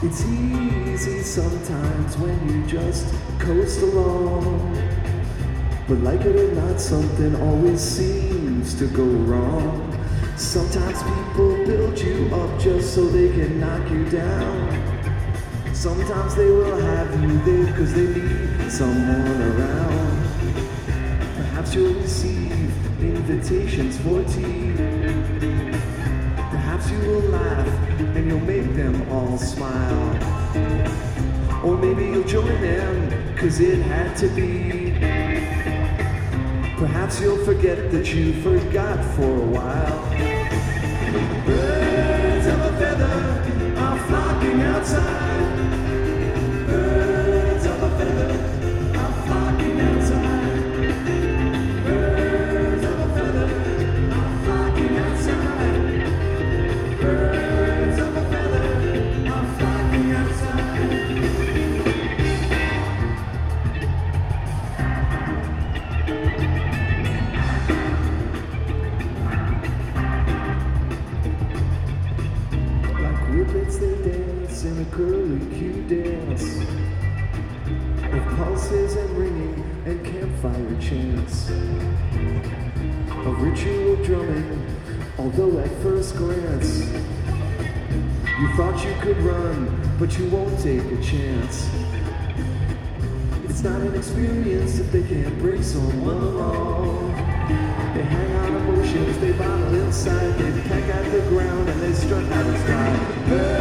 It's easy sometimes when you just coast along, but like it or not, something always seems to go wrong. Sometimes people build you up just so they can knock you down. Sometimes they will have you there because they need someone around. Perhaps you'll receive invitations for tea. Perhaps you will laugh and you'll make them all smile. Or maybe you'll join them because it had to be. Perhaps you'll forget that you forgot for a while. Birds of a feather are flocking outside. Birds of a feather are flocking outside. Birds of a feather are flocking outside. Birds of a feather are flocking outside. Whippets they dance in a curly-cue dance of pulses and ringing and campfire chants, of ritual drumming, although at first glance you thought you could run, but you won't take a chance. It's not an experience if they can't bring someone along. They hang on emotions, they bottle inside, they peck at the ground and they strut out of style.